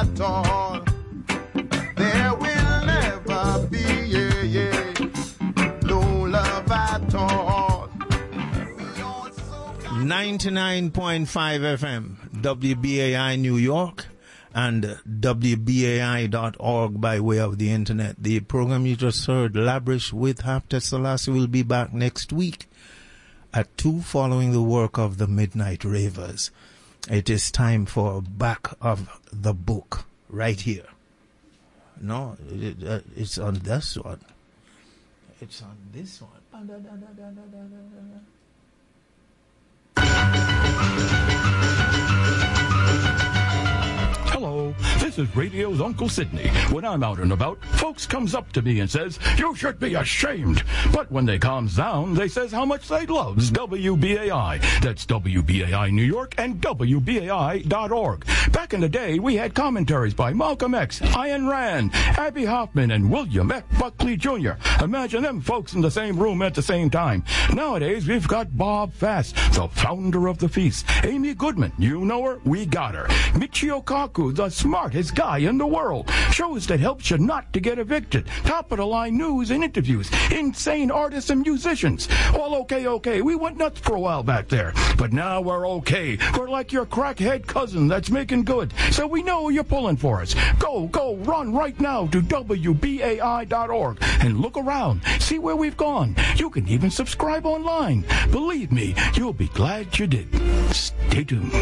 at all. There will never be, no love at all. 99.5 FM, WBAI New York, and WBAI.org by way of the internet. The program you just heard, Labrish with Hapta Selassie, will be back next week at 2 following the work of the Midnight Ravers. It is time for Back of the Book, right here. No, it's on this one. It's on this one. Hello, this is Radio's Uncle Sydney. When I'm out and about, folks comes up to me and says, "You should be ashamed." But when they calms down, they says how much they loves WBAI. That's WBAI New York and WBAI.org. Back in the day, we had commentaries by Malcolm X, Ayn Rand, Abby Hoffman, and William F. Buckley Jr. Imagine them folks in the same room at the same time. Nowadays, we've got Bob Fast, the founder of the feast. Amy Goodman, you know her? We got her. Michio Kaku, the smartest guy in the world. Shows that helps you not to get evicted. Top-of-the-line news and interviews. Insane artists and musicians. Well, okay. We went nuts for a while back there. But now we're okay. We're like your crackhead cousin that's making good. So we know you're pulling for us. Go, run right now to WBAI.org and look around. See where we've gone. You can even subscribe online. Believe me, you'll be glad you did. Stay tuned.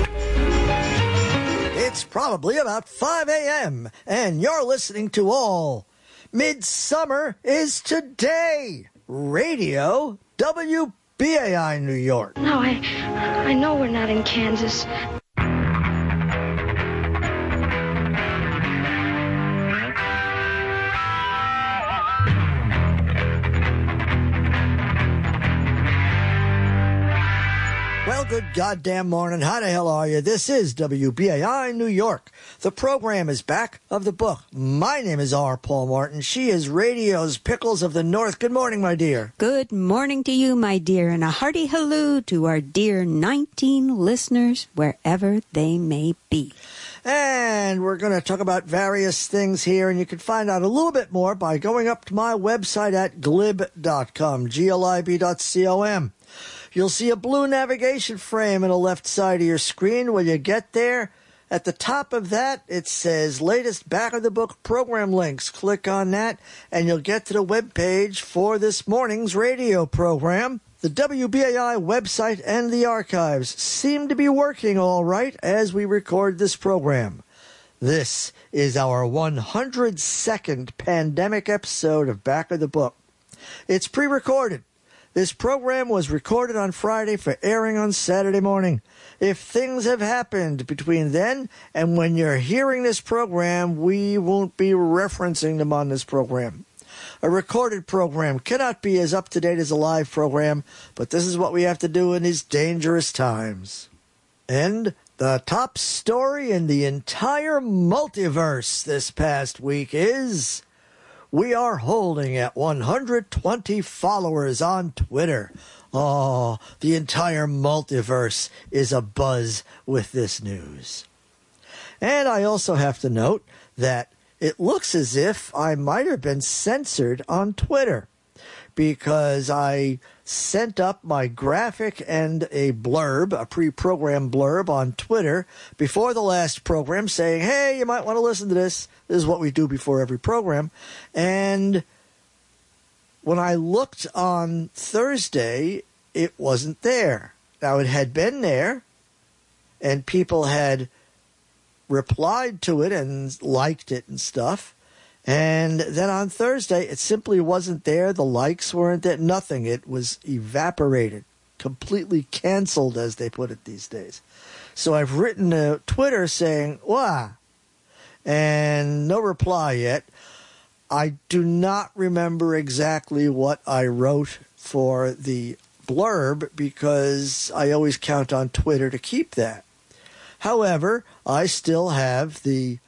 It's probably about 5 a.m., and you're listening to all. Midsummer is today. Radio WBAI New York. No, I know we're not in Kansas. Well, good goddamn morning. How the hell are you? This is WBAI New York. The program is Back of the Book. My name is R. Paul Martin. She is radio's Pickles of the North. Good morning, my dear. Good morning to you, my dear, and a hearty hello to our dear 19 listeners, wherever they may be. And we're going to talk about various things here, and you can find out a little bit more by going up to my website at glib.com, glib.com. You'll see a blue navigation frame on the left side of your screen. When you get there, at the top of that, it says latest Back of the Book program links. Click on that, and you'll get to the web page for this morning's radio program. The WBAI website and the archives seem to be working all right as we record this program. This is our 102nd pandemic episode of Back of the Book. It's pre-recorded. This program was recorded on Friday for airing on Saturday morning. If things have happened between then and when you're hearing this program, we won't be referencing them on this program. A recorded program cannot be as up-to-date as a live program, but this is what we have to do in these dangerous times. And the top story in the entire multiverse this past week is we are holding at 120 followers on Twitter. Oh, the entire multiverse is abuzz with this news. And I also have to note that it looks as if I might have been censored on Twitter because I sent up my graphic and a blurb, a pre-programmed blurb on Twitter before the last program saying, hey, you might want to listen to this. This is what we do before every program. And when I looked on Thursday, it wasn't there. Now, it had been there, and people had replied to it and liked it and stuff. And then on Thursday, it simply wasn't there. The likes weren't there. Nothing. It was evaporated, completely canceled, as they put it these days. So I've written to Twitter saying, wah, and no reply yet. I do not remember exactly what I wrote for the blurb because I always count on Twitter to keep that. However, I still have the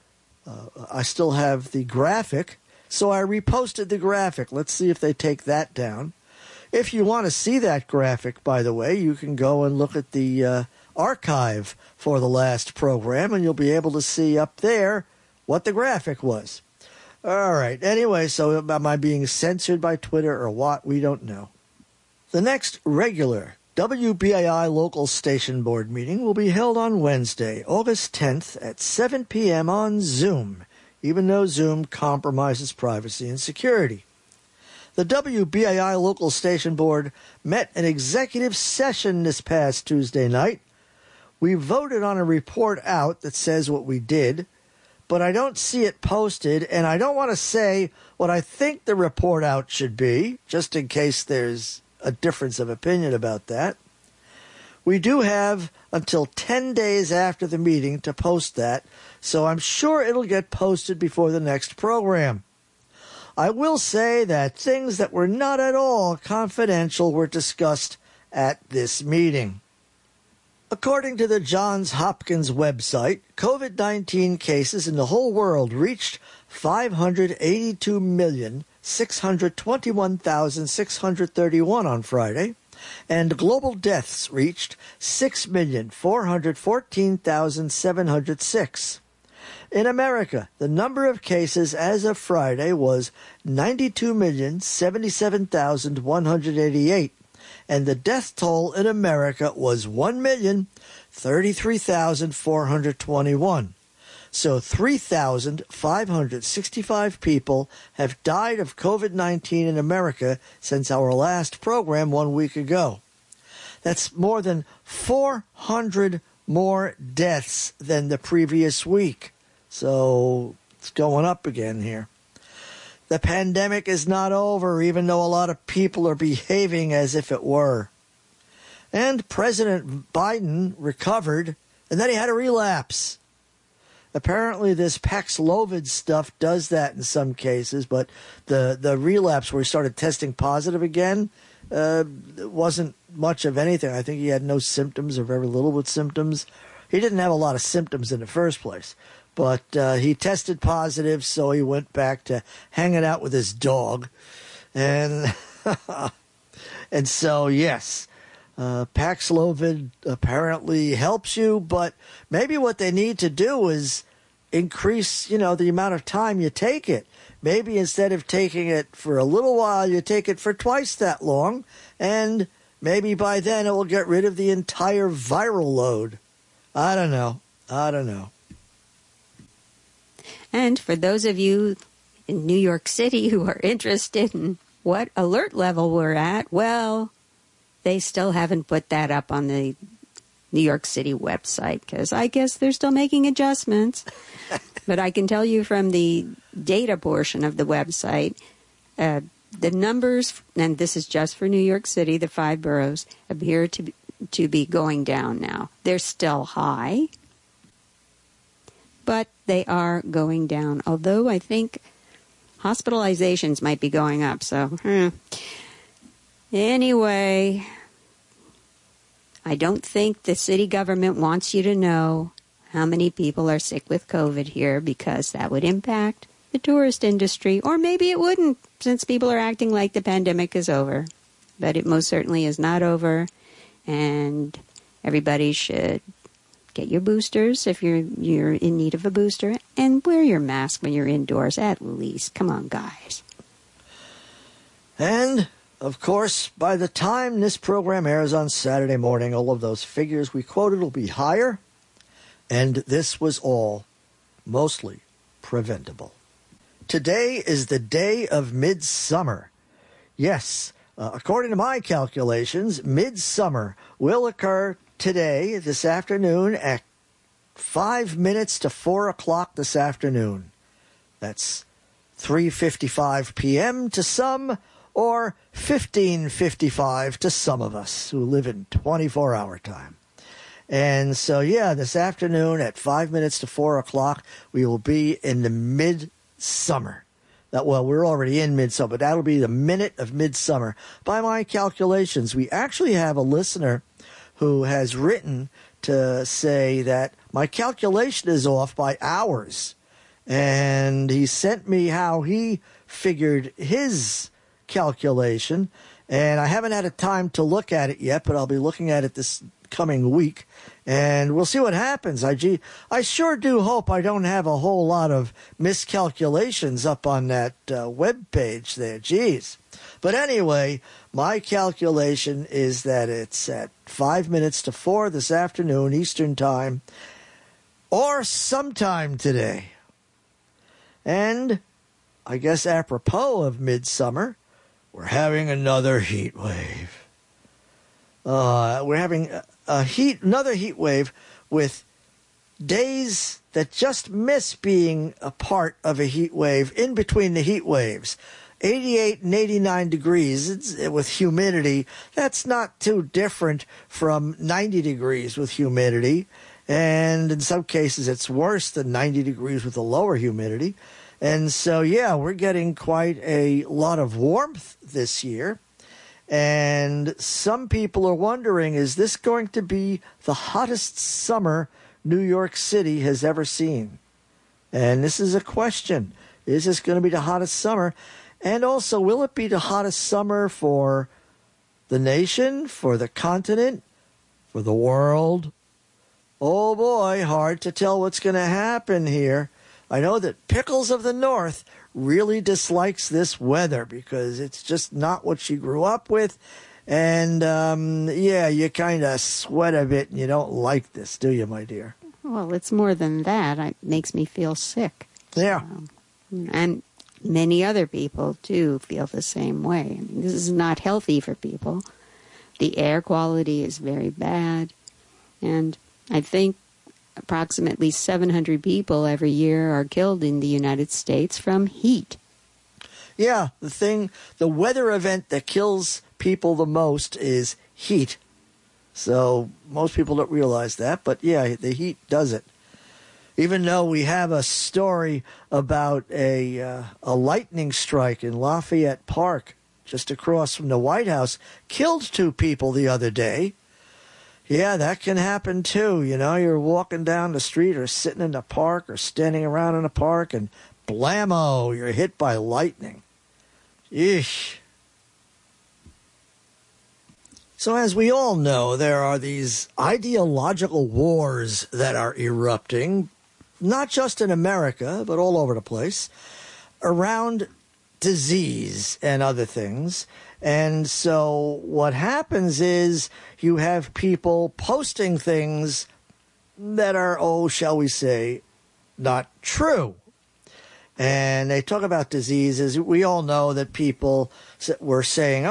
graphic, so I reposted the graphic. Let's see if they take that down. If you want to see that graphic, by the way, you can go and look at the archive for the last program, and you'll be able to see up there what the graphic was. All right. Anyway, so am I being censored by Twitter or what? We don't know. The next regular WBAI local station board meeting will be held on Wednesday, August 10th at 7 p.m. on Zoom, even though Zoom compromises privacy and security. The WBAI local station board met an executive session this past Tuesday night. We voted on a report out that says what we did, but I don't see it posted, and I don't want to say what I think the report out should be, just in case there's a difference of opinion about that. We do have until 10 days after the meeting to post that, so I'm sure it'll get posted before the next program. I will say that things that were not at all confidential were discussed at this meeting. According to the Johns Hopkins website, COVID-19 cases in the whole world reached 582,621,631 on Friday, and global deaths reached 6,414,706. In America, the number of cases as of Friday was 92,077,188. And the death toll in America was 1,033,421. So 3,565 people have died of COVID-19 in America since our last program 1 week ago. That's more than 400 more deaths than the previous week. So it's going up again here. The pandemic is not over, even though a lot of people are behaving as if it were. And President Biden recovered, and then he had a relapse. Apparently this Paxlovid stuff does that in some cases, but the relapse where he started testing positive again wasn't much of anything. I think he had no symptoms or very little with symptoms. He didn't have a lot of symptoms in the first place. But he tested positive, so he went back to hanging out with his dog. And and so, yes, Paxlovid apparently helps you, but maybe what they need to do is increase, the amount of time you take it. Maybe instead of taking it for a little while, you take it for twice that long, and maybe by then it will get rid of the entire viral load. I don't know. And for those of you in New York City who are interested in what alert level we're at, well, they still haven't put that up on the New York City website because I guess they're still making adjustments. But I can tell you from the data portion of the website, the numbers, and this is just for New York City, the 5 boroughs, appear to be going down now. They're still high, but they are going down, although I think hospitalizations might be going up. So, anyway, I don't think the city government wants you to know how many people are sick with COVID here because that would impact the tourist industry, or maybe it wouldn't since people are acting like the pandemic is over. But it most certainly is not over, and everybody should get your boosters if you're in need of a booster, and wear your mask when you're indoors at least. Come on, guys. And, of course, by the time this program airs on Saturday morning, all of those figures we quoted will be higher, and this was all mostly preventable. Today is the day of midsummer. Yes, according to my calculations, midsummer will occur today, this afternoon, at 5 minutes to 4 o'clock this afternoon. That's 3:55 p.m. to some, or 15:55 to some of us who live in 24-hour time. And so, yeah, this afternoon at 5 minutes to 4 o'clock, we will be in the midsummer. Well, we're already in midsummer, but that'll be the minute of midsummer. By my calculations, we actually have a listener who has written to say that my calculation is off by hours. And he sent me how he figured his calculation. And I haven't had a time to look at it yet, but I'll be looking at it this coming week. And we'll see what happens. I sure do hope I don't have a whole lot of miscalculations up on that web page there. Geez. But anyway, my calculation is that it's at 5 minutes to 4 this afternoon Eastern Time, or sometime today. And I guess apropos of midsummer, we're having another heat wave. We're having another heat wave with days that just miss being a part of a heat wave in between the heat waves. 88 and 89 degrees with humidity. That's not too different from 90 degrees with humidity. And in some cases, it's worse than 90 degrees with a lower humidity. And so, yeah, we're getting quite a lot of warmth this year. And some people are wondering, is this going to be the hottest summer New York City has ever seen? And this is a question. Is this going to be the hottest summer? And also, will it be the hottest summer for the nation, for the continent, for the world? Oh boy, hard to tell what's going to happen here. I know that Pickles of the North really dislikes this weather because it's just not what she grew up with. And, yeah, you kind of sweat a bit and you don't like this, do you, my dear? Well, it's more than that. It makes me feel sick. Yeah. And many other people, too, feel the same way. I mean, this is not healthy for people. The air quality is very bad. And I think approximately 700 people every year are killed in the United States from heat. Yeah, the weather event that kills people the most is heat. So most people don't realize that, but yeah, the heat does it. Even though we have a story about a lightning strike in Lafayette Park, just across from the White House, killed 2 people the other day. Yeah, that can happen too. You know, you're walking down the street or sitting in the park or standing around in a park and blammo, you're hit by lightning. Eesh. So as we all know, there are these ideological wars that are erupting, not just in America, but all over the place, around disease and other things. And so what happens is you have people posting things that are, shall we say, not true. And they talk about diseases. We all know that people were saying,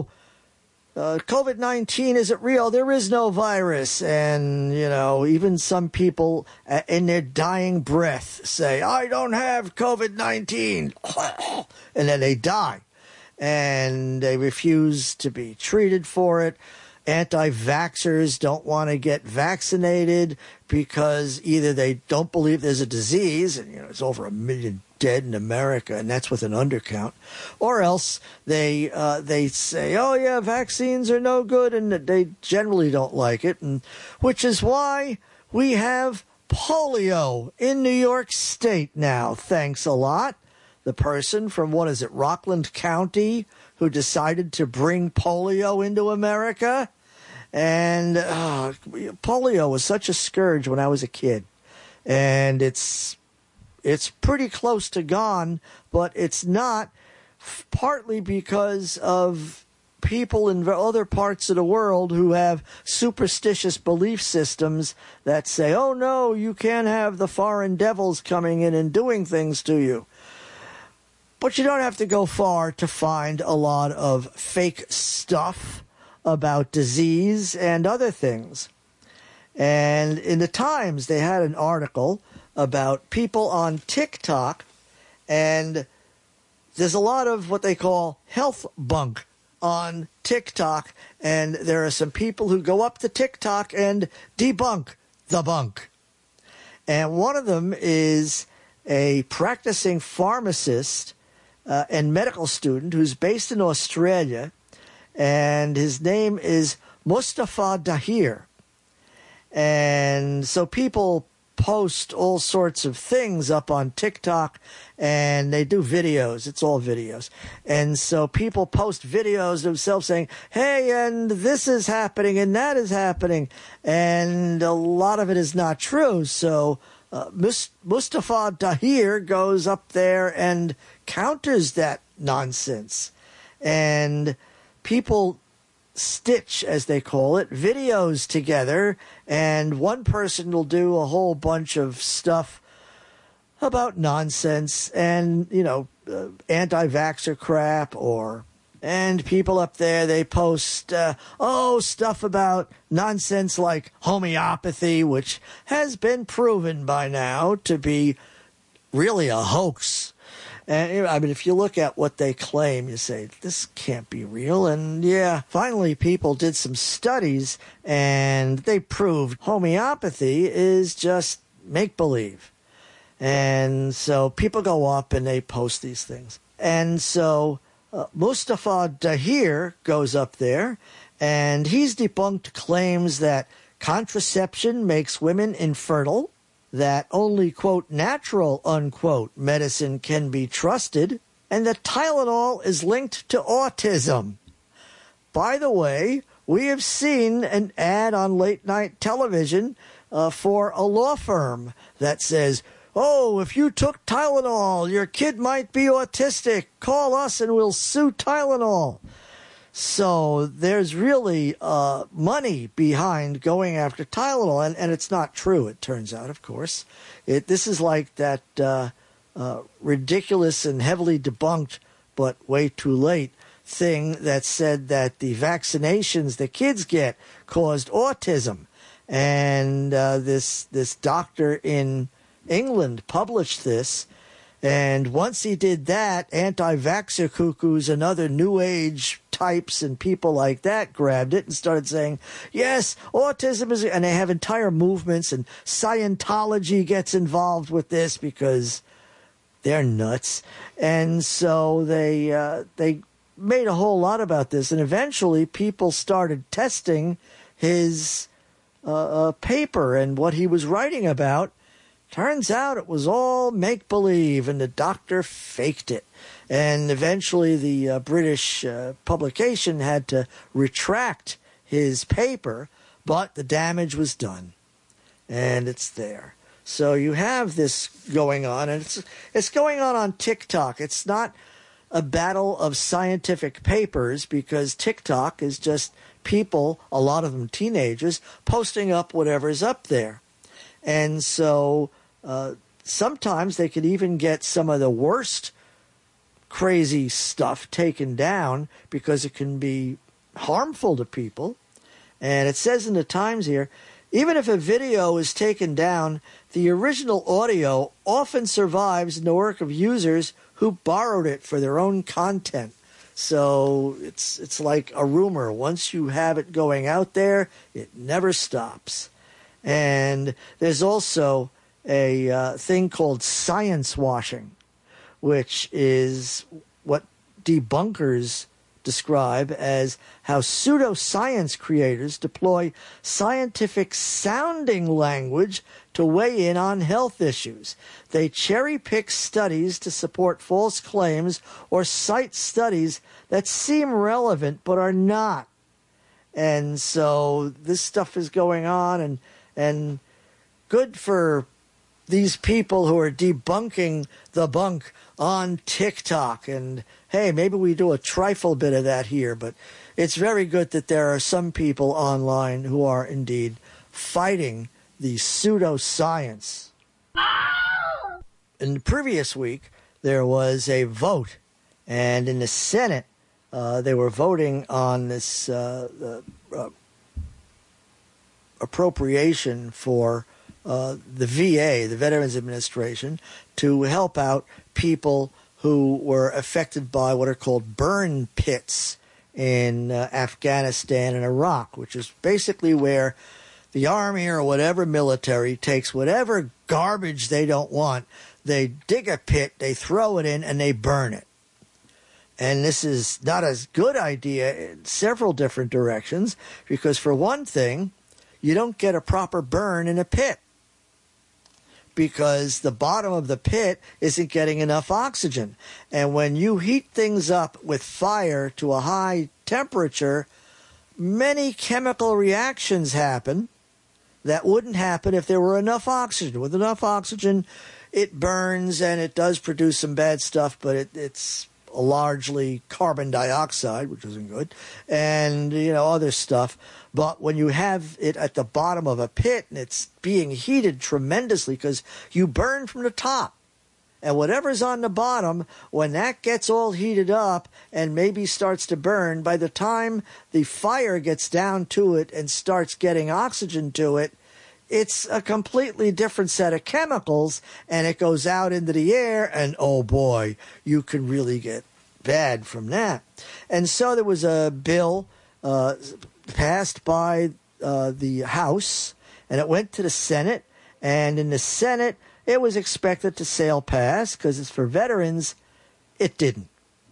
COVID-19 isn't real. There is no virus. And, you know, even some people in their dying breath say, I don't have COVID-19. And then they die. And they refuse to be treated for it. Anti-vaxxers don't want to get vaccinated because either they don't believe there's a disease, and, you know, there's over 1 million dead in America, and that's with an undercount, or else they say, oh yeah, vaccines are no good, and they generally don't like it, and which is why we have polio in New York State now. Thanks a lot. The person from, Rockland County, who decided to bring polio into America. And polio was such a scourge when I was a kid. And it's pretty close to gone, but it's not, partly because of people in other parts of the world who have superstitious belief systems that say, oh no, you can't have the foreign devils coming in and doing things to you. But you don't have to go far to find a lot of fake stuff about disease and other things. And in the Times, they had an article about people on TikTok, and there's a lot of what they call health bunk on TikTok, and there are some people who go up to TikTok and debunk the bunk. And one of them is a practicing pharmacist and medical student who's based in Australia, and his name is Mustafa Dahir. And so people post all sorts of things up on TikTok, and they do videos. It's all videos. And so people post videos of themselves saying, hey, and this is happening and that is happening. And a lot of it is not true. So Mustafa Dahir goes up there and counters that nonsense. And people stitch, as they call it, videos together, and one person will do a whole bunch of stuff about nonsense and, anti-vaxxer crap, and people up there, they post, stuff about nonsense like homeopathy, which has been proven by now to be really a hoax. And I mean, if you look at what they claim, you say, this can't be real. And yeah, finally people did some studies and they proved homeopathy is just make-believe. And so people go up and they post these things. And so Mustafa Dahir goes up there and he's debunked claims that contraception makes women infertile, that only, quote, natural, unquote, medicine can be trusted, and that Tylenol is linked to autism. By the way, we have seen an ad on late-night television for a law firm that says, oh, if you took Tylenol, your kid might be autistic. Call us and we'll sue Tylenol. So there's really money behind going after Tylenol, and it's not true, it turns out, of course. This is like that ridiculous and heavily debunked, but way too late, thing that said that the vaccinations the kids get caused autism. And this doctor in England published this, and once he did that, anti-vaxxer cuckoos and other new age types and people like that grabbed it and started saying, yes, autism is, and they have entire movements, and Scientology gets involved with this because they're nuts. And so they made a whole lot about this, and eventually people started testing his paper and what he was writing about. Turns out it was all make-believe, and the doctor faked it. And eventually the British publication had to retract his paper, but the damage was done, and it's there. So you have this going on, and it's going on TikTok. It's not a battle of scientific papers, because TikTok is just people, a lot of them teenagers, posting up whatever's up there. And so sometimes they could even get some of the worst crazy stuff taken down because it can be harmful to people. And it says in the Times here, even if a video is taken down, the original audio often survives in the work of users who borrowed it for their own content. So it's like a rumor. Once you have it going out there, it never stops. And there's also a thing called science washing, which is what debunkers describe as how pseudoscience creators deploy scientific-sounding language to weigh in on health issues. They cherry-pick studies to support false claims or cite studies that seem relevant but are not. And so this stuff is going on, and good for these people who are debunking the bunk on TikTok. And hey, maybe we do a trifle bit of that here, but it's very good that there are some people online who are indeed fighting the pseudoscience. In the previous week, there was a vote, and in the Senate, they were voting on this appropriation for the VA, the Veterans Administration, to help out people who were affected by what are called burn pits in Afghanistan and Iraq, which is basically where the army or whatever military takes whatever garbage they don't want, they dig a pit, they throw it in, and they burn it. And this is not a good idea in several different directions, because for one thing, you don't get a proper burn in a pit. because the bottom of the pit isn't getting enough oxygen. And when you heat things up with fire to a high temperature, many chemical reactions happen that wouldn't happen if there were enough oxygen. With enough oxygen, it burns and it does produce some bad stuff, but it's largely carbon dioxide, which isn't good, and, other stuff. But when you have it at the bottom of a pit and it's being heated tremendously because you burn from the top, and whatever's on the bottom, when that gets all heated up and maybe starts to burn, by the time the fire gets down to it and starts getting oxygen to it, it's a completely different set of chemicals, and it goes out into the air, and oh boy, you can really get bad from that. And so there was a bill passed by the House, and it went to the Senate, and in the Senate, it was expected to sail past because it's for veterans. It didn't.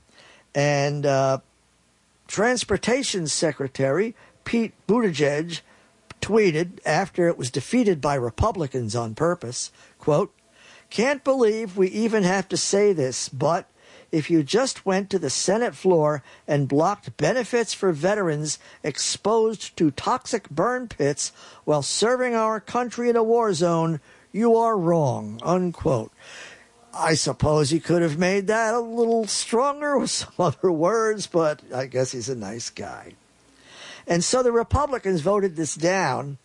And Transportation Secretary Pete Buttigieg tweeted after it was defeated by Republicans on purpose, quote, "Can't believe we even have to say this, but if you just went to the Senate floor and blocked benefits for veterans exposed to toxic burn pits while serving our country in a war zone, you are wrong," unquote. I suppose he could have made that a little stronger with some other words, but I guess he's a nice guy. And so the Republicans voted this down.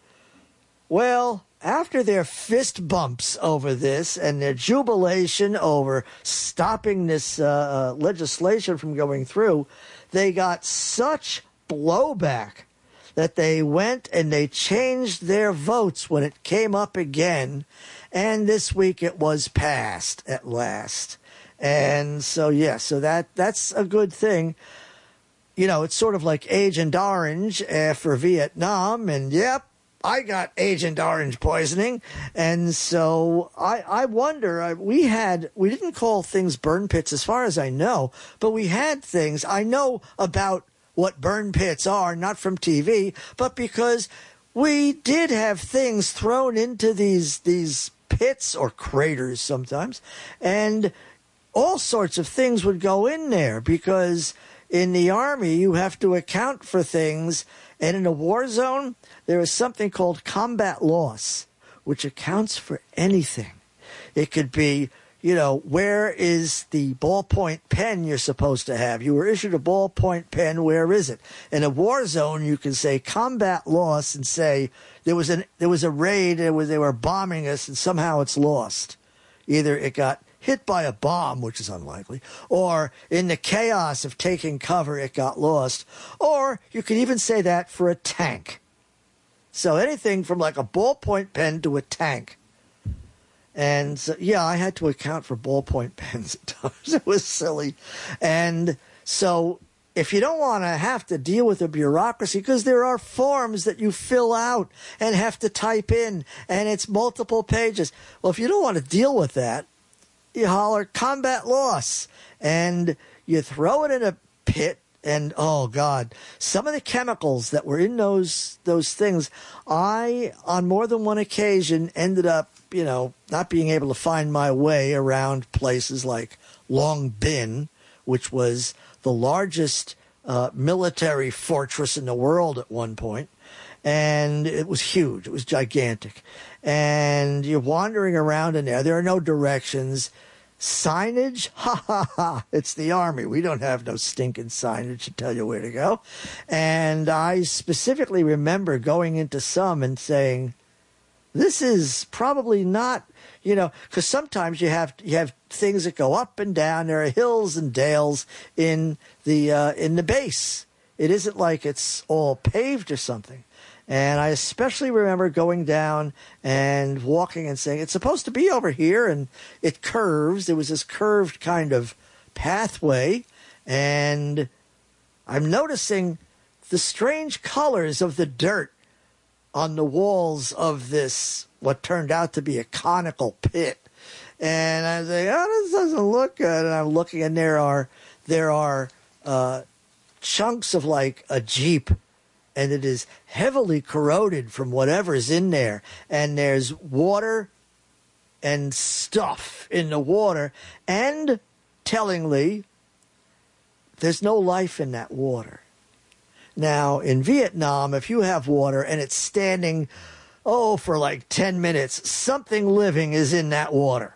Well, after their fist bumps over this and their jubilation over stopping this legislation from going through, they got such blowback that they went and they changed their votes when it came up again. And this week it was passed at last. And so, so that's a good thing. It's sort of like Agent Orange for Vietnam. And, yep, I got Agent Orange poisoning. And so I wonder, we didn't call things burn pits as far as I know, but we had things. I know about what burn pits are, not from TV, but because we did have things thrown into these pits or craters sometimes, and all sorts of things would go in there because in the Army you have to account for things, and in a war zone there is something called combat loss, which accounts for anything. It could be, where is the ballpoint pen you're supposed to have? You were issued a ballpoint pen, where is it? In a war zone, you can say combat loss and say there was a raid, they were bombing us, and somehow it's lost. Either it got hit by a bomb, which is unlikely, or in the chaos of taking cover, it got lost. Or you could even say that for a tank. So anything from like a ballpoint pen to a tank. And so, I had to account for ballpoint pens at times. It was silly. And so if you don't want to have to deal with the bureaucracy, because there are forms that you fill out and have to type in, and it's multiple pages. Well, if you don't want to deal with that, you holler combat loss, and you throw it in a pit. And, oh, God, some of the chemicals that were in those things, I, on more than one occasion, ended up, not being able to find my way around places like Long Binh, which was the largest military fortress in the world at one point. And it was huge. It was gigantic. And you're wandering around in there. There are no directions. Signage? Ha, ha, ha. It's the Army. We don't have no stinking signage to tell you where to go. And I specifically remember going into some and saying, this is probably not, because sometimes you have things that go up and down. There are hills and dales in the base. It isn't like it's all paved or something. And I especially remember going down and walking and saying, it's supposed to be over here, and it curves. There was this curved kind of pathway, and I'm noticing the strange colors of the dirt on the walls of this, what turned out to be a conical pit. And I say, this doesn't look good. And I'm looking, and there are chunks of like a Jeep, and it is heavily corroded from whatever's in there. And there's water and stuff in the water. And tellingly, there's no life in that water. Now, in Vietnam, if you have water and it's standing, for like 10 minutes, something living is in that water.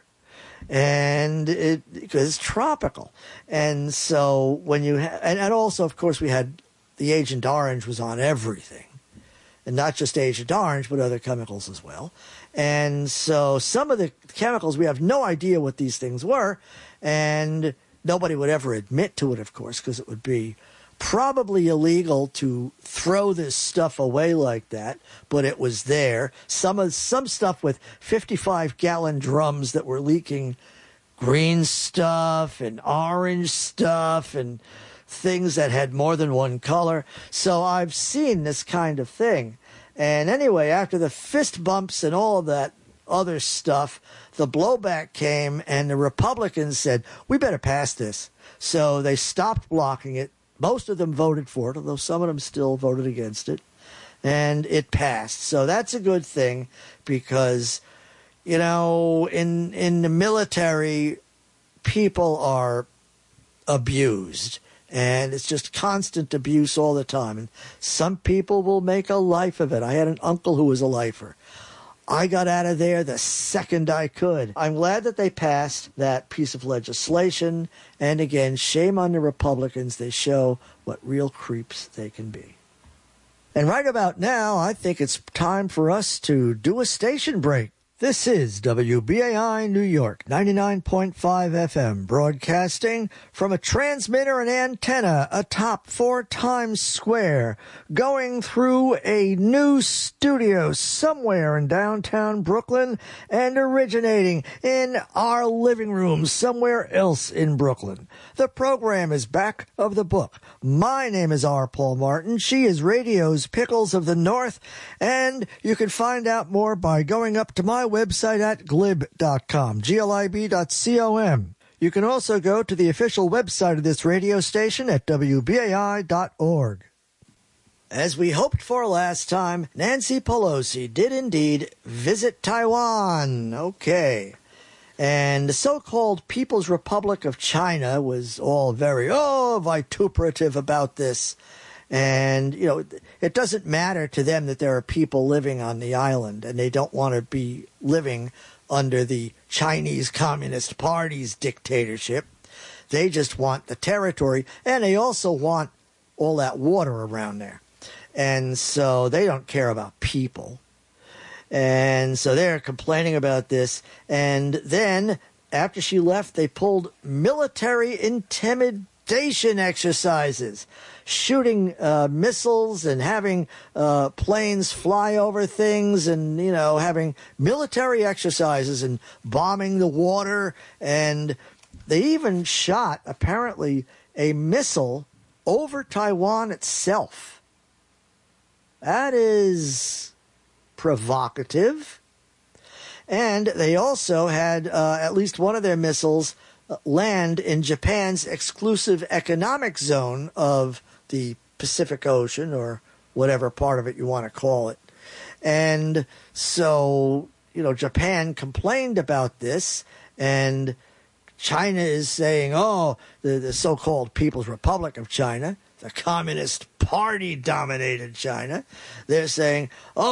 And because it's tropical. And so when you and also, of course, we had the Agent Orange was on everything. And not just Agent Orange, but other chemicals as well. And so some of the chemicals, we have no idea what these things were. And nobody would ever admit to it, of course, because it would be probably illegal to throw this stuff away like that, but it was there. Some stuff with 55-gallon drums that were leaking green stuff and orange stuff and things that had more than one color. So I've seen this kind of thing. And anyway, after the fist bumps and all of that other stuff, the blowback came and the Republicans said, we better pass this. So they stopped blocking it. Most of them voted for it, although some of them still voted against it. And it passed. So that's a good thing because, in the military, people are abused. And it's just constant abuse all the time. And some people will make a life of it. I had an uncle who was a lifer. I got out of there the second I could. I'm glad that they passed that piece of legislation. And again, shame on the Republicans. They show what real creeps they can be. And right about now, I think it's time for us to do a station break. This is WBAI New York, 99.5 FM, broadcasting from a transmitter and antenna atop 4 Times Square, going through a new studio somewhere in downtown Brooklyn and originating in our living room somewhere else in Brooklyn. The program is Back of the Book. My name is R. Paul Martin. She is radio's Pickles of the North, and you can find out more by going up to my website at glib.com, glib.com. You can also go to the official website of this radio station at wbai.org. As we hoped for last time, Nancy Pelosi did indeed visit Taiwan. Okay. And the so-called People's Republic of China was all very, vituperative about this. And, it doesn't matter to them that there are people living on the island and they don't want to be living under the Chinese Communist Party's dictatorship. They just want the territory, and they also want all that water around there. And so they don't care about people. And so they're complaining about this. And then, after she left, they pulled military intimidation exercises, shooting missiles and having planes fly over things and, having military exercises and bombing the water. And they even shot, apparently, a missile over Taiwan itself. That is provocative. And they also had at least one of their missiles land in Japan's exclusive economic zone of the Pacific Ocean, or whatever part of it you want to call it. And so, Japan complained about this, and China is saying, the so-called People's Republic of China, the Communist Party-dominated China, they're saying,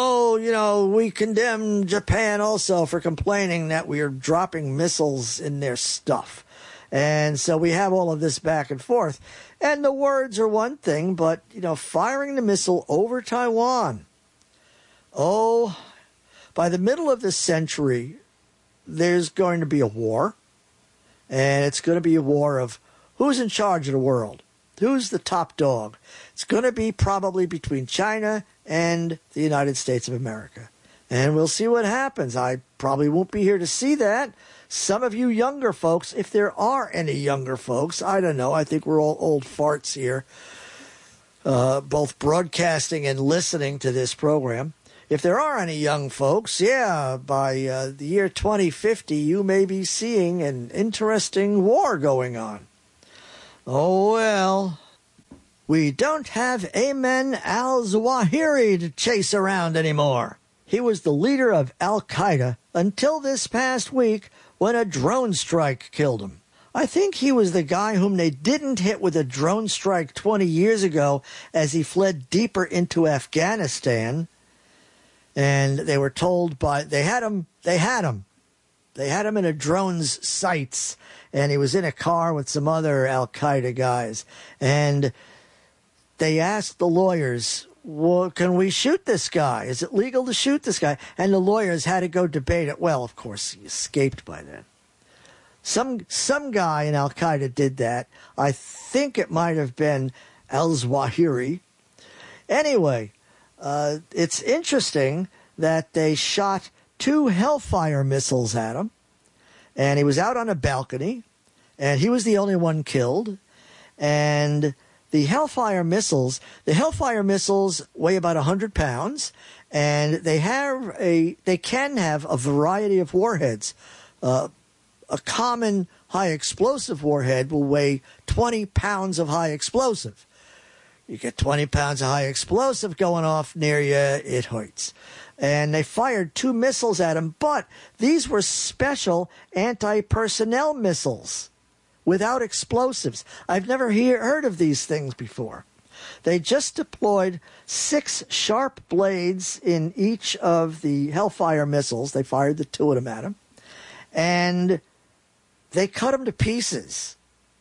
we condemn Japan also for complaining that we are dropping missiles in their stuff. And so we have all of this back and forth. And the words are one thing, but, firing the missile over Taiwan. By the middle of this century, there's going to be a war. And it's going to be a war of who's in charge of the world. Who's the top dog? It's going to be probably between China and the United States of America. And we'll see what happens. I probably won't be here to see that. Some of you younger folks, if there are any younger folks, I don't know. I think we're all old farts here, both broadcasting and listening to this program. If there are any young folks, by the year 2050, you may be seeing an interesting war going on. Oh, well, we don't have Ayman al-Zawahiri to chase around anymore. He was the leader of Al-Qaeda until this past week when a drone strike killed him. I think he was the guy whom they didn't hit with a drone strike 20 years ago as he fled deeper into Afghanistan. And they were told they had him in a drone's sights, and he was in a car with some other Al-Qaeda guys. And they asked the lawyers, well, can we shoot this guy? Is it legal to shoot this guy? And the lawyers had to go debate it. Well, of course, he escaped by then. Some guy in Al-Qaeda did that. I think it might have been al-Zawahiri. Anyway, it's interesting that they shot 2 Hellfire missiles at him, and he was out on a balcony, and he was the only one killed. And the Hellfire missiles weigh about 100 pounds, and they can have a variety of warheads. A common high explosive warhead will weigh 20 pounds of high explosive. You get 20 pounds of high explosive going off near you, it hurts. And they fired 2 missiles at him, but these were special anti-personnel missiles without explosives. I've never heard of these things before. They just deployed 6 sharp blades in each of the Hellfire missiles. They fired the 2 of them at him. And they cut him to pieces,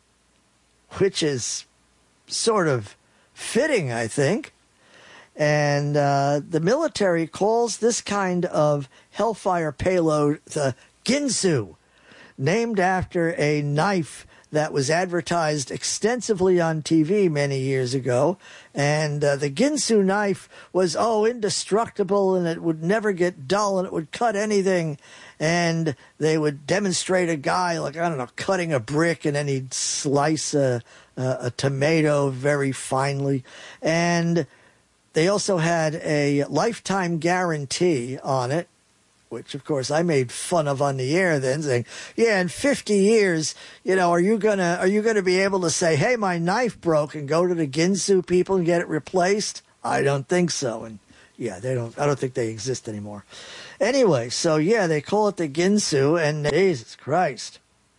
which is sort of fitting, I think. And the military calls this kind of Hellfire payload the Ginsu, named after a knife that was advertised extensively on TV many years ago. And the Ginsu knife was, indestructible, and it would never get dull, and it would cut anything. And they would demonstrate a guy, cutting a brick, and then he'd slice a tomato very finely. And they also had a lifetime guarantee on it, which, of course, I made fun of on the air then, saying, yeah, in 50 years, are you gonna be able to say, hey, my knife broke, and go to the Ginsu people and get it replaced? I don't think so. And yeah, I don't think they exist anymore. Anyway, so yeah, they call it the Ginsu, and Jesus Christ.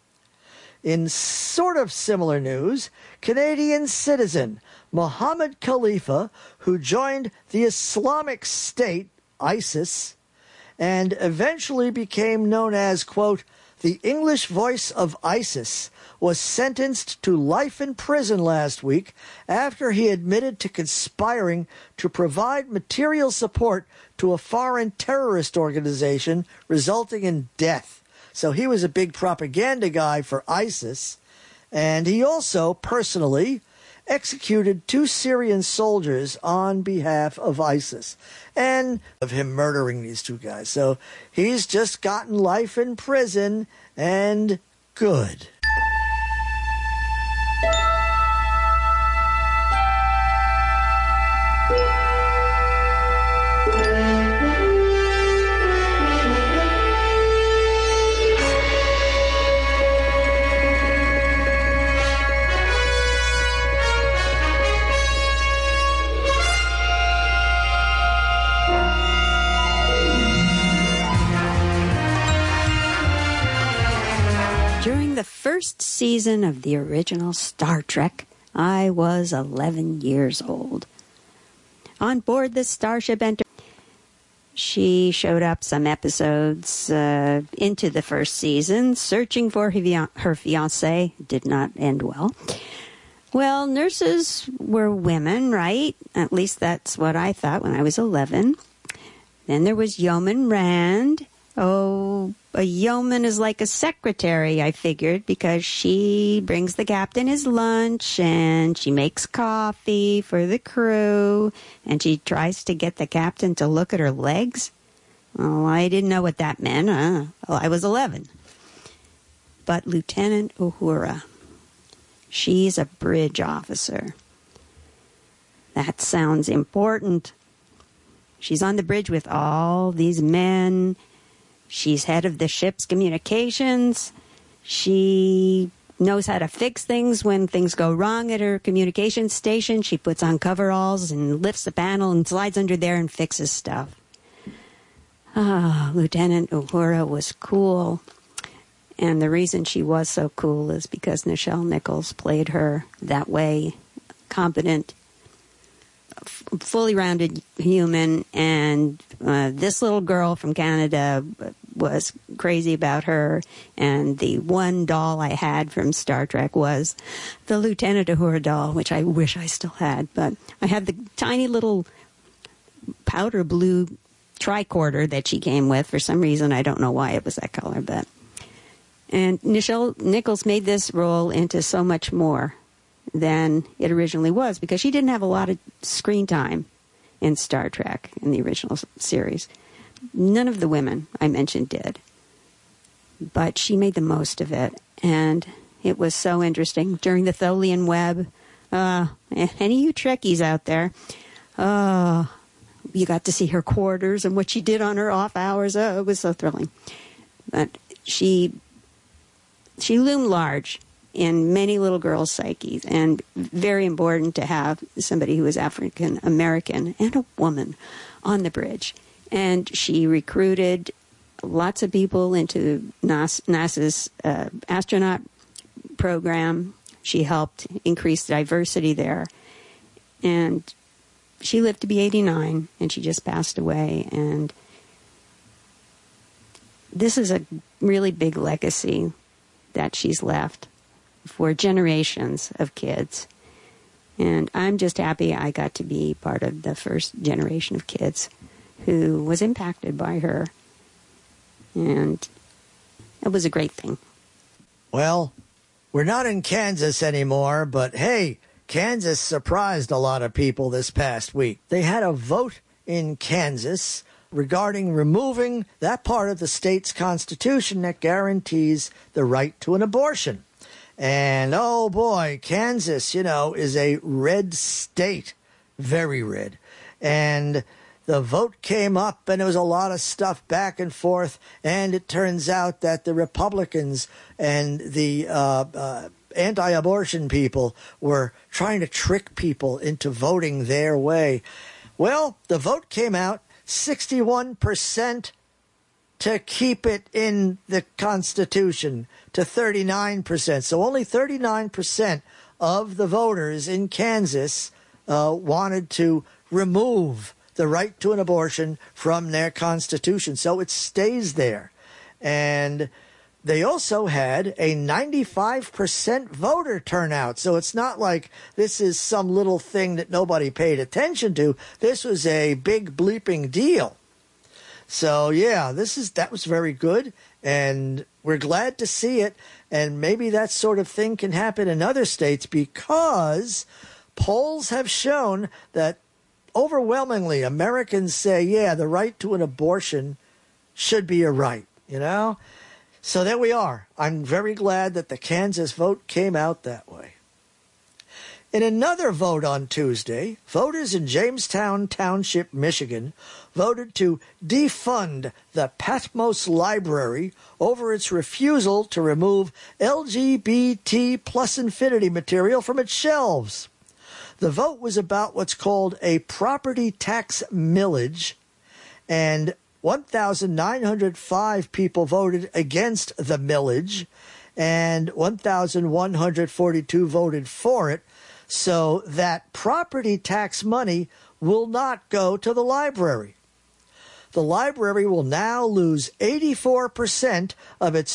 In sort of similar news, Canadian citizen Mohammed Khalifa, who joined the Islamic State, ISIS, and eventually became known as, quote, the English voice of ISIS, was sentenced to life in prison last week after he admitted to conspiring to provide material support to a foreign terrorist organization, resulting in death. So he was a big propaganda guy for ISIS, and he also personally executed 2 Syrian soldiers on behalf of ISIS, and of him murdering these 2 guys. So he's just gotten life in prison, and good. During the first season of the original Star Trek, I was 11 years old. On board the Starship Enterprise, she showed up some episodes into the first season, searching for her fiancé. Did not end well. Well, nurses were women, right? At least that's what I thought when I was 11. Then there was Yeoman Rand. Oh, a yeoman is like a secretary, I figured, because she brings the captain his lunch, and she makes coffee for the crew, and she tries to get the captain to look at her legs. Oh, I didn't know what that meant. I was 11. But Lieutenant Uhura, she's a bridge officer. That sounds important. She's on the bridge with all these men. She's head of the ship's communications. She knows how to fix things when things go wrong at her communications station. She puts on coveralls and lifts the panel and slides under there and fixes stuff. Lieutenant Uhura was cool. And the reason she was so cool is because Nichelle Nichols played her that way, competent, fully rounded human. And this little girl from Canada was crazy about her. And the one doll I had from Star Trek was the Lieutenant Uhura doll, which I wish I still had. But I had the tiny little powder blue tricorder that she came with. For some reason, I don't know why it was that color, but... And Nichelle Nichols made this role into so much more than it originally was, because she didn't have a lot of screen time in Star Trek in the original series. None of the women I mentioned did. But she made the most of it, and it was so interesting. During the Tholian Web, any of you Trekkies out there, you got to see her quarters and what she did on her off hours. It was so thrilling. But she loomed large in many little girls' psyches, and very important to have somebody who was African American and a woman on the bridge. And she recruited lots of people into NASA's astronaut program. She helped increase diversity there. And she lived to be 89, and she just passed away. And this is a really big legacy that she's left for generations of kids. And I'm just happy I got to be part of the first generation of kids who was impacted by her. And it was a great thing. Well, we're not in Kansas anymore, but hey, Kansas surprised a lot of people this past week. They had a vote in Kansas regarding removing that part of the state's constitution that guarantees the right to an abortion. And oh boy, Kansas, is a red state, very red. And the vote came up, and there was a lot of stuff back and forth, and it turns out that the Republicans and the anti-abortion people were trying to trick people into voting their way. Well, the vote came out 61% to keep it in the Constitution, to 39%. So only 39% of the voters in Kansas wanted to remove the right to an abortion from their Constitution. So it stays there. And they also had a 95% voter turnout. So it's not like this is some little thing that nobody paid attention to. This was a big bleeping deal. So yeah, that was very good, and we're glad to see it. And maybe that sort of thing can happen in other states, because polls have shown that overwhelmingly Americans say, yeah, the right to an abortion should be a right, So there we are. I'm very glad that the Kansas vote came out that way. In another vote on Tuesday, voters in Jamestown Township, Michigan, voted to defund the Patmos Library over its refusal to remove LGBT plus infinity material from its shelves. The vote was about what's called a property tax millage, and 1,905 people voted against the millage, and 1,142 voted for it, so that property tax money will not go to the library. The library will now lose 84% of its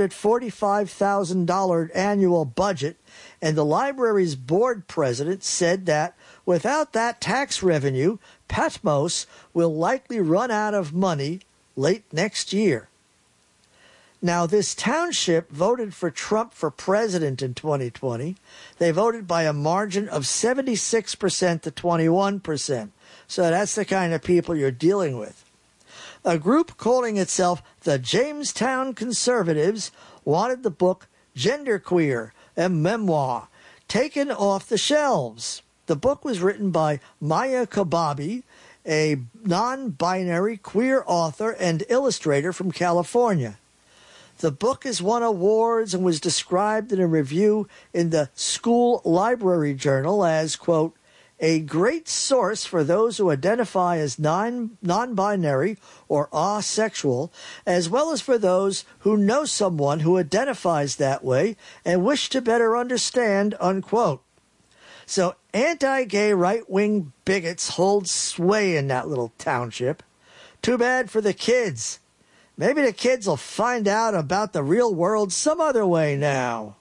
$245,000 annual budget, and the library's board president said that without that tax revenue, Patmos will likely run out of money late next year. Now, this township voted for Trump for president in 2020. They voted by a margin of 76% to 21%. So that's the kind of people you're dealing with. A group calling itself the Jamestown Conservatives wanted the book Genderqueer, a memoir, taken off the shelves. The book was written by Maya Kobabe, a non-binary queer author and illustrator from California. The book has won awards and was described in a review in the School Library Journal as, quote, a great source for those who identify as non-binary or asexual, as well as for those who know someone who identifies that way and wish to better understand, unquote. So anti-gay right-wing bigots hold sway in that little township. Too bad for the kids. Maybe the kids will find out about the real world some other way now.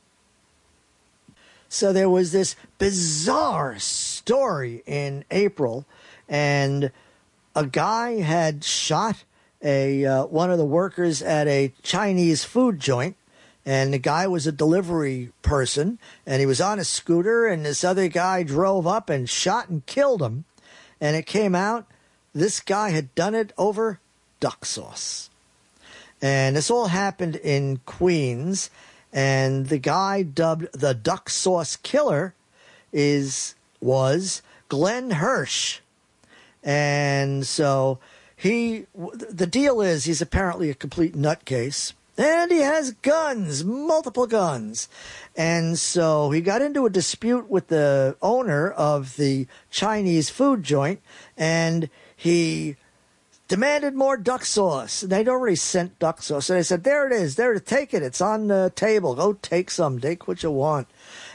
So there was this bizarre story in April, and a guy had shot one of the workers at a Chinese food joint, and the guy was a delivery person, and he was on a scooter, and this other guy drove up and shot and killed him. And it came out this guy had done it over duck sauce. And this all happened in Queens, and the guy dubbed the Duck Sauce Killer was Glenn Hirsch. And so the deal is he's apparently a complete nutcase. And he has guns, multiple guns. And so he got into a dispute with the owner of the Chinese food joint, and he demanded more duck sauce. And they'd already sent duck sauce. So they said, there it is, there, take it. It's on the table. Go take some. Take what you want.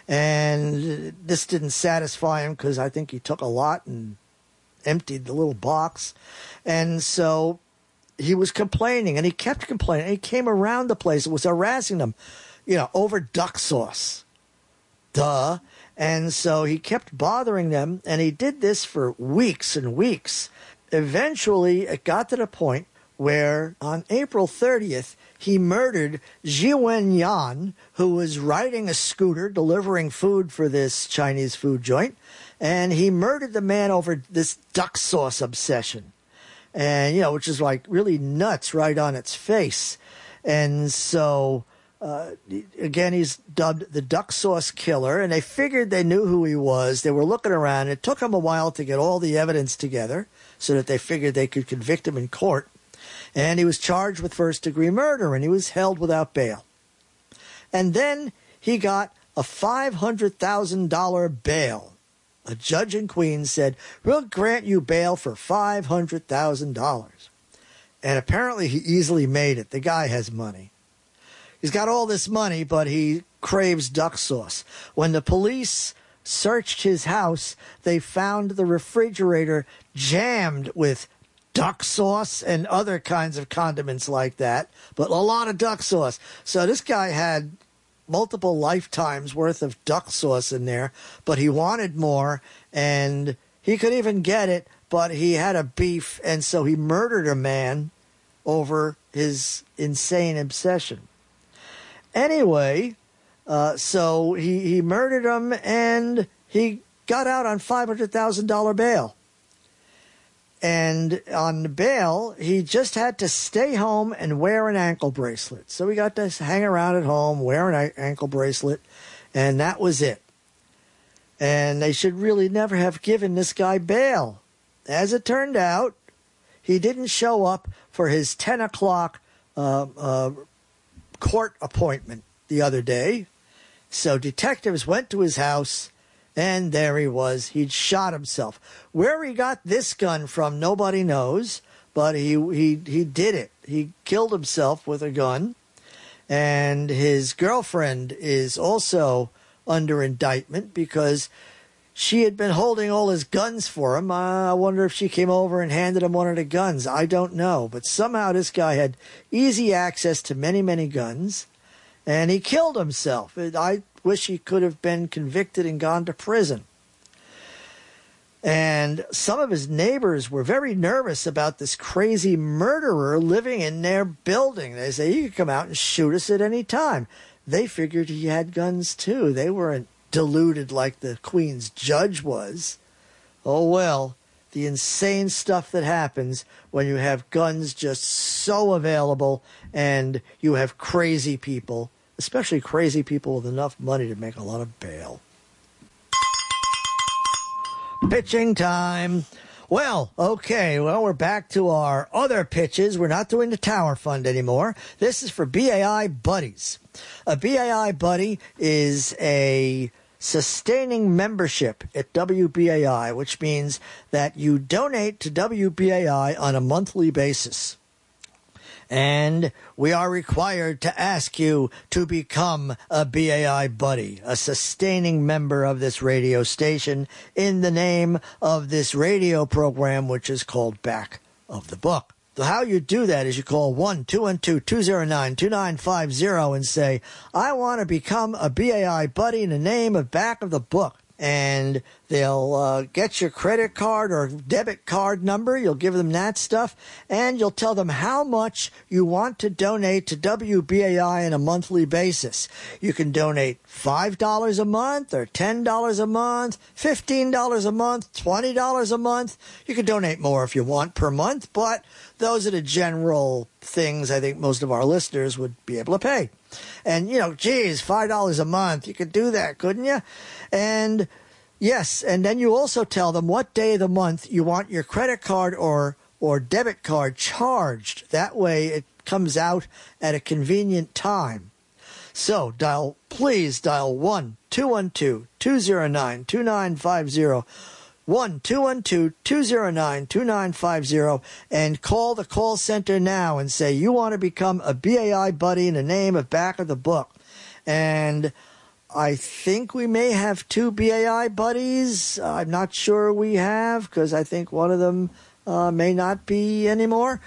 And this didn't satisfy him because I think he took a lot and emptied the little box. And so he was complaining, and he kept complaining. And he came around the place and was harassing them, over duck sauce. Duh. And so he kept bothering them, and he did this for weeks and weeks. Eventually, it got to the point where on April 30th, he murdered Jiwen Yan, who was riding a scooter delivering food for this Chinese food joint. And he murdered the man over this duck sauce obsession. And, which is like really nuts right on its face. And so, again, he's dubbed the Duck Sauce Killer, and they figured they knew who he was. They were looking around. It took them a while to get all the evidence together so that they figured they could convict him in court. And he was charged with first-degree murder, and he was held without bail. And then he got a $500,000 bail. A judge in Queens said, we'll grant you bail for $500,000. And apparently he easily made it. The guy has money. He's got all this money, but he craves duck sauce. When the police searched his house, they found the refrigerator jammed with duck sauce and other kinds of condiments like that, but a lot of duck sauce. So this guy had multiple lifetimes worth of duck sauce in there, but he wanted more, and he could even get it, but he had a beef, and so he murdered a man over his insane obsession. Anyway, so he murdered him, and he got out on $500,000 bail. And on the bail, he just had to stay home and wear an ankle bracelet. So he got to hang around at home, wear an ankle bracelet, and that was it. And they should really never have given this guy bail. As it turned out, he didn't show up for his 10 o'clock court appointment the other day. So detectives went to his house, and there he was. He'd shot himself. Where he got this gun from, nobody knows, but he did it. He killed himself with a gun, and his girlfriend is also under indictment because she had been holding all his guns for him. I wonder if she came over and handed him one of the guns. I don't know, but somehow this guy had easy access to many, many guns, and he killed himself. I wish he could have been convicted and gone to prison. And some of his neighbors were very nervous about this crazy murderer living in their building. They say, he could come out and shoot us at any time. They figured he had guns too. They weren't deluded like the Queen's judge was. Oh well, the insane stuff that happens when you have guns just so available and you have crazy people, especially crazy people with enough money to make a lot of bail. Pitching time. Well, okay, we're back to our other pitches. We're not doing the Tower Fund anymore. This is for BAI Buddies. A BAI Buddy is a sustaining membership at WBAI, which means that you donate to WBAI on a monthly basis. And we are required to ask you to become a BAI buddy, a sustaining member of this radio station in the name of this radio program, which is called Back of the Book. So how you do that is you call 1-212-209-2950 and say, I want to become a BAI buddy in the name of Back of the Book. And they'll get your credit card or debit card number. You'll give them that stuff, and you'll tell them how much you want to donate to WBAI on a monthly basis. You can donate $5 a month or $10 a month, $15 a month, $20 a month. You can donate more if you want per month, but those are the general things I think most of our listeners would be able to pay. And, geez, $5 a month, you could do that, couldn't you? And yes, and then you also tell them what day of the month you want your credit card or debit card charged. That way it comes out at a convenient time. So please dial 1-212-209-2950, 1-212-209-2950, and call the call center now and say you want to become a BAI buddy in the name of Back of the Book. And I think we may have 2 BAI buddies. I'm not sure we have, because I think one of them may not be anymore.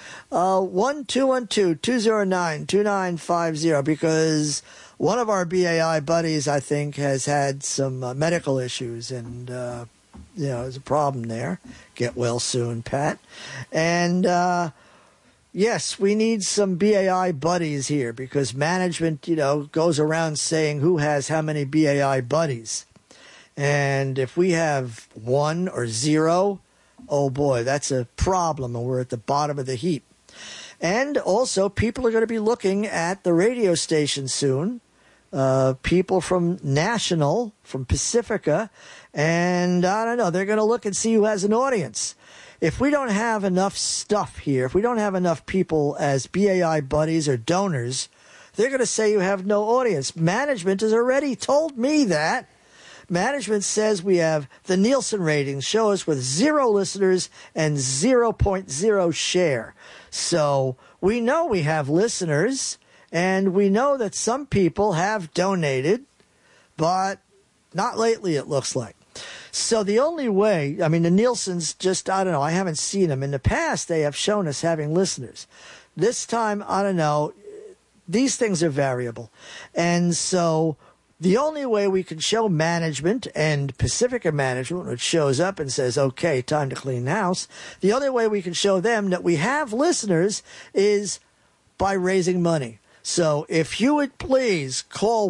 1-212-209-2950, because one of our BAI buddies, I think, has had some medical issues, and there's a problem there. Get well soon, Pat. And yes, we need some BAI buddies here, because management, goes around saying who has how many BAI buddies. And if we have 1 or 0, oh boy, that's a problem, and we're at the bottom of the heap. And also, people are going to be looking at the radio station soon. People from National, from Pacifica, and I don't know, they're going to look and see who has an audience. If we don't have enough stuff here, if we don't have enough people as BAI buddies or donors, they're going to say you have no audience. Management has already told me that. Management says we have the Nielsen ratings show us with 0 listeners and 0.0 share. So we know we have listeners, and we know that some people have donated, but not lately, it looks like. So the only way, the Nielsen's just, I don't know, I haven't seen them. In the past, they have shown us having listeners. This time, I don't know, these things are variable. And so the only way we can show management and Pacifica management, which shows up and says, okay, time to clean house, the only way we can show them that we have listeners is by raising money. So if you would please call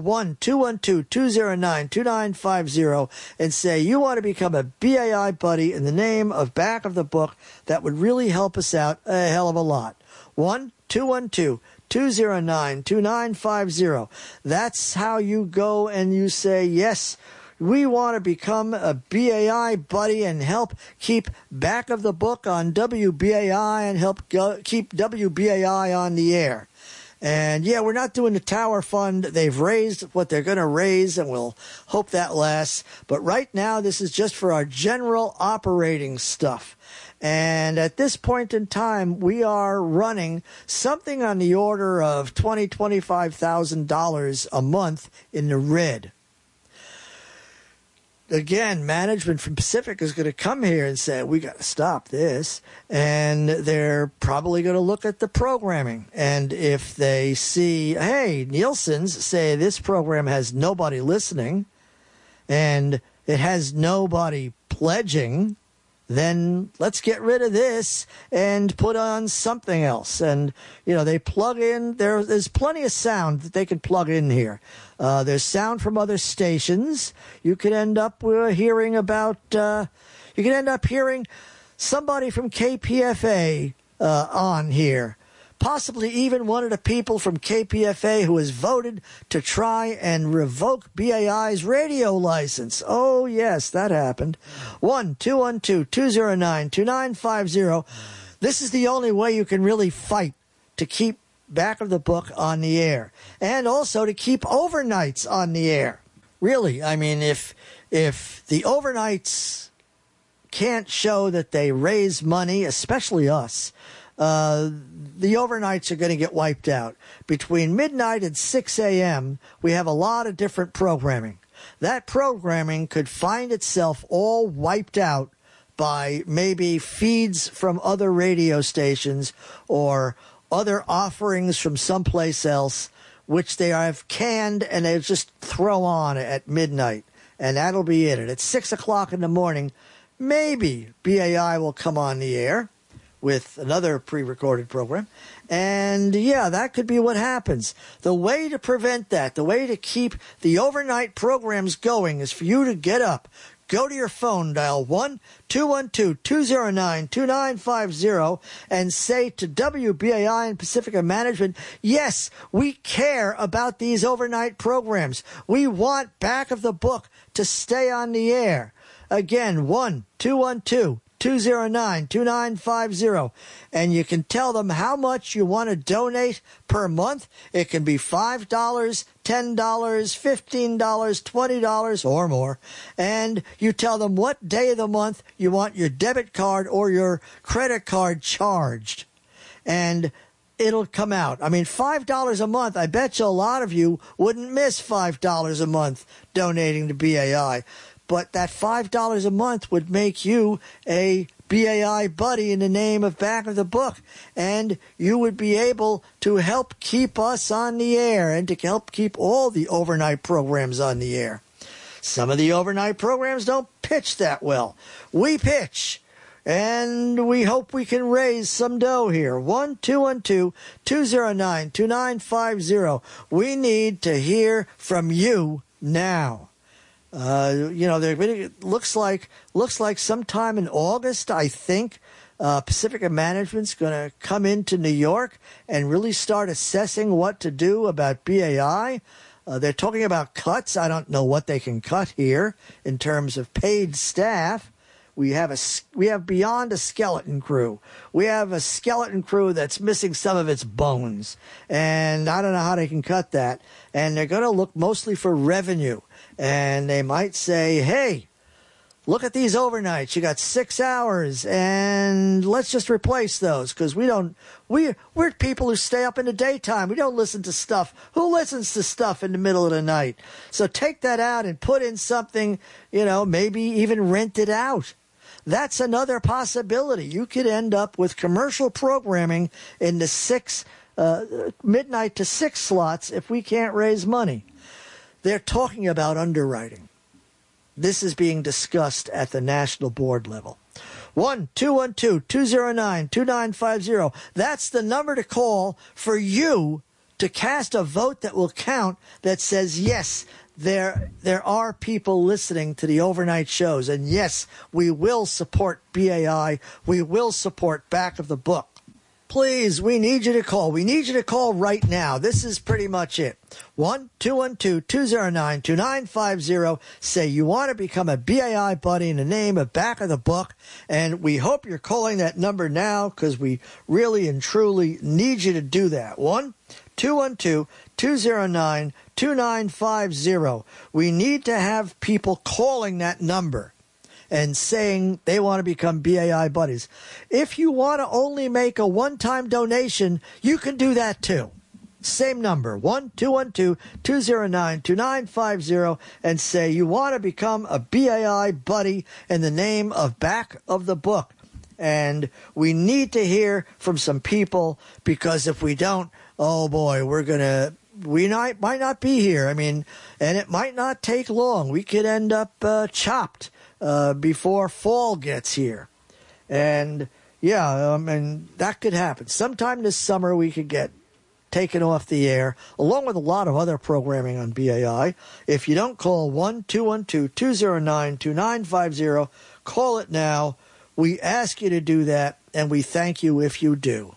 1-212-209-2950 and say you want to become a BAI buddy in the name of Back of the Book, that would really help us out a hell of a lot. 1-212-209-2950. That's how you go and you say, yes, we want to become a BAI buddy and help keep Back of the Book on WBAI and help keep WBAI on the air. And, yeah, we're not doing the Tower Fund. They've raised what they're going to raise, and we'll hope that lasts. But right now, this is just for our general operating stuff. And at this point in time, we are running something on the order of $20,000, $25,000 a month in the red. Again, management from Pacific is going to come here and say, we got to stop this. And they're probably going to look at the programming. And if they see, hey, Nielsen's say this program has nobody listening and it has nobody pledging, then let's get rid of this and put on something else. And, they plug in, there's plenty of sound that they can plug in here. There's sound from other stations. You could end up hearing somebody from KPFA on here. Possibly even one of the people from KPFA who has voted to try and revoke BAI's radio license. Oh, yes, that happened. 1-212-209-2950. This is the only way you can really fight to keep Back of the Book on the air, and also to keep overnights on the air. Really, I mean, if the overnights can't show that they raise money, especially us, the overnights are going to get wiped out. Between midnight and 6 a.m., we have a lot of different programming. That programming could find itself all wiped out by maybe feeds from other radio stations or other offerings from someplace else, which they have canned and they just throw on at midnight. And that'll be it. And at 6 o'clock in the morning, maybe BAI will come on the air with another pre-recorded program. And, yeah, that could be what happens. The way to prevent that, the way to keep the overnight programs going is for you to get up. Go to your phone, dial 1-212-209-2950, and say to WBAI and Pacifica Management, yes, we care about these overnight programs. We want Back of the Book to stay on the air. Again, 1-212-209-2950. And you can tell them how much you want to donate per month. It can be $5, $10, $15, $20, or more. And you tell them what day of the month you want your debit card or your credit card charged. And it'll come out. I mean, $5 a month, I bet you a lot of you wouldn't miss $5 a month donating to BAI. But that $5 a month would make you a BAI buddy in the name of Back of the Book. And you would be able to help keep us on the air and to help keep all the overnight programs on the air. Some of the overnight programs don't pitch that well. We pitch. And we hope we can raise some dough here. 1-212-209-2950. We need to hear from you now. It looks like sometime in August, I think, Pacifica Management's going to come into New York and really start assessing what to do about BAI. They're talking about cuts. I don't know what they can cut here in terms of paid staff. We have beyond a skeleton crew. We have a skeleton crew that's missing some of its bones. And I don't know how they can cut that. And they're going to look mostly for revenue. And they might say, hey, look at these overnights. You got 6 hours, and let's just replace those because we're people who stay up in the daytime. We don't listen to stuff. Who listens to stuff in the middle of the night? So take that out and put in something, maybe even rent it out. That's another possibility. You could end up with commercial programming in the midnight to 6 slots if we can't raise money. They're talking about underwriting. This is being discussed at the national board level. 1-212-209-2950. That's the number to call for you to cast a vote that will count that says, yes, there are people listening to the overnight shows. And yes, we will support BAI. We will support Back of the Book. Please, we need you to call. We need you to call right now. This is pretty much it. 1-212-209-2950. Say you want to become a BAI buddy in the name of Back of the Book. And we hope you're calling that number now because we really and truly need you to do that. 1-212-209-2950. We need to have people calling that number and saying they want to become BAI buddies. If you want to only make a one-time donation, you can do that too. Same number, 1-212-209-2950, and say you want to become a BAI buddy in the name of Back of the Book. And we need to hear from some people because if we don't, oh boy, we might not be here. I mean, and it might not take long. We could end up chopped before fall gets here. And and that could happen. Sometime this summer we could get taken off the air, along with a lot of other programming on BAI. If you don't call 1-212-209-2950, call it now. We ask you to do that, and we thank you if you do.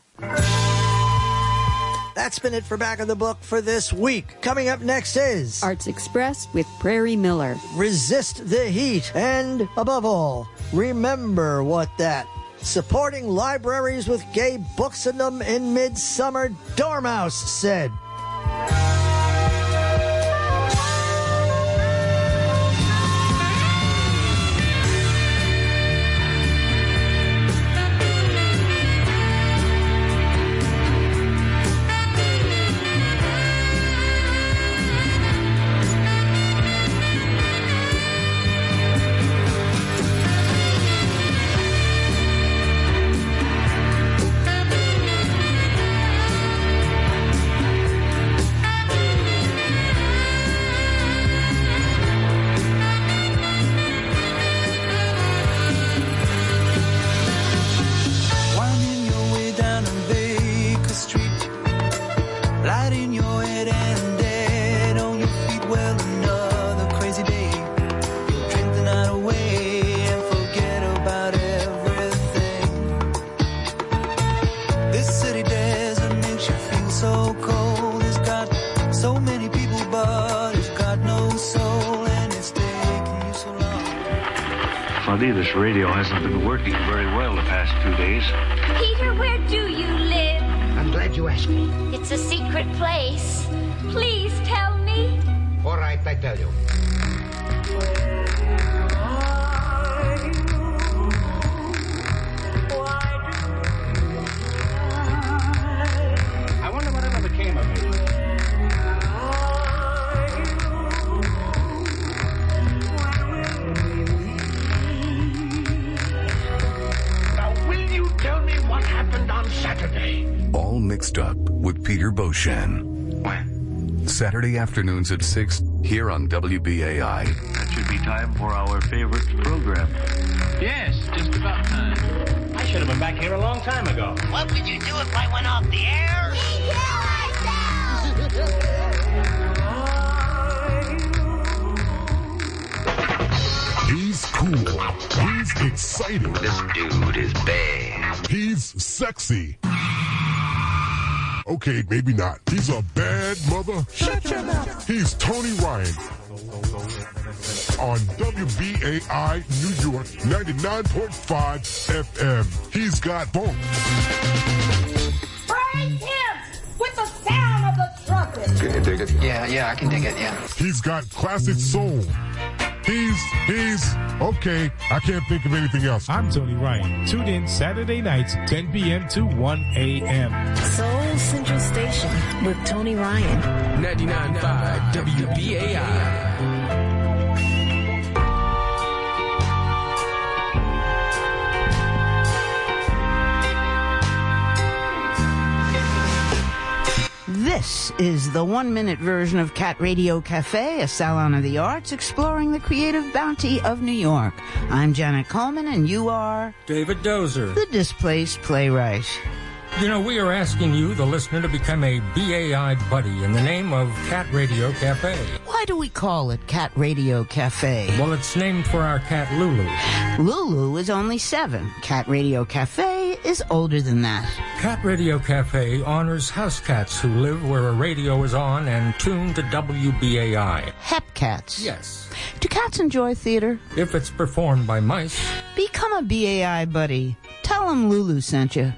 That's been it for Back of the Book for this week. Coming up next is Arts Express with Prairie Miller. Resist the Heat. And above all, remember what that supporting libraries with gay books in them in midsummer Dormouse said. funny. This radio hasn't been working very well the past 2 days. Peter, where do you live? I'm glad you asked me. It's a secret place. Please tell me. All right, I tell you. I wonder whatever became of me. Now, will you tell me what happened on Saturday? All Mixed Up with Peter Beauchamp. When? Saturday afternoons at 6 here on WBAI. That should be time for our favorite program. Yes, just about time. I should have been back here a long time ago. What would you do if I went off the air? He's cool. He's exciting. This dude is bad. He's sexy. Okay, maybe not. He's a bad mother. Shut your mouth. He's Tony Ryan. On WBAI New York 99.5 FM. He's got funk. Praise him with the sound of the trumpet. Can you dig it? Yeah, I can dig it, yeah. He's got classic soul. He's, okay, I can't think of anything else. I'm Tony Ryan. Tune in Saturday nights, 10 p.m. to 1 a.m. Soul Central Station with Tony Ryan. 99.5 WBAI. This is the 1-minute version of Cat Radio Cafe, a salon of the arts exploring the creative bounty of New York. I'm Janet Coleman, and you are... David Dozer. The displaced playwright. You know, we are asking you, the listener, to become a BAI buddy in the name of Cat Radio Cafe. Why do we call it Cat Radio Cafe? Well, it's named for our cat, Lulu. Lulu is only 7. Cat Radio Cafe is older than that. Cat Radio Cafe honors house cats who live where a radio is on and tuned to WBAI. Hep cats. Yes. Do cats enjoy theater? If it's performed by mice. Become a BAI buddy. Tell them Lulu sent you.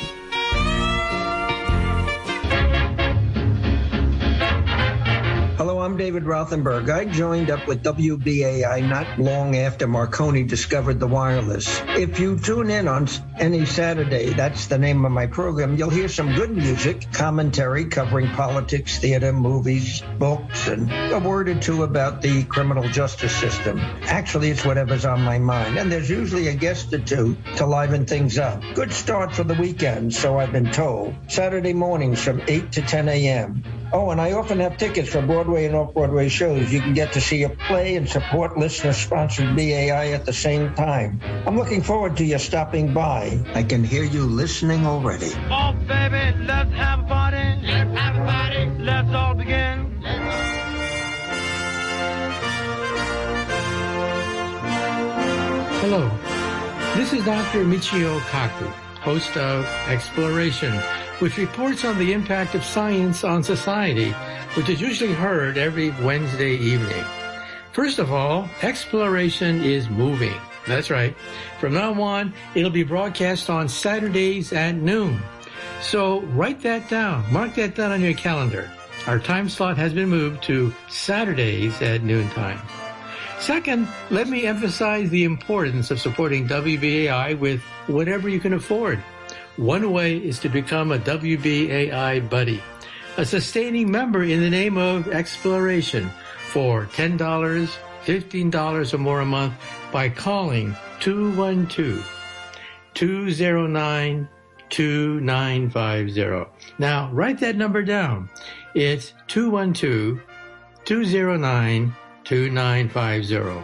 Hello, I'm David Rothenberg. I joined up with WBAI not long after Marconi discovered the wireless. If you tune in on any Saturday, that's the name of my program, you'll hear some good music, commentary covering politics, theater, movies, books, and a word or two about the criminal justice system. Actually, it's whatever's on my mind, and there's usually a guest or two to liven things up. Good start for the weekend, so I've been told. Saturday mornings from 8 to 10 a.m. Oh, and I often have tickets for Broadway and off-Broadway shows. You can get to see a play and support listener-sponsored BAI at the same time. I'm looking forward to you stopping by. I can hear you listening already. Oh, baby, let's have a party. Let's have a party. Let's all begin. Hello, this is Dr. Michio Kaku, host of Exploration, which reports on the impact of science on society, which is usually heard every Wednesday evening. First of all, Exploration is moving. That's right. From now on, it'll be broadcast on Saturdays at noon. So write that down. Mark that down on your calendar. Our time slot has been moved to Saturdays at noontime. Second, let me emphasize the importance of supporting WBAI with whatever you can afford. One way is to become a WBAI buddy, a sustaining member in the name of Exploration for $10, $15 or more a month by calling 212-209-2950. Now, write that number down. It's 212-209-2950.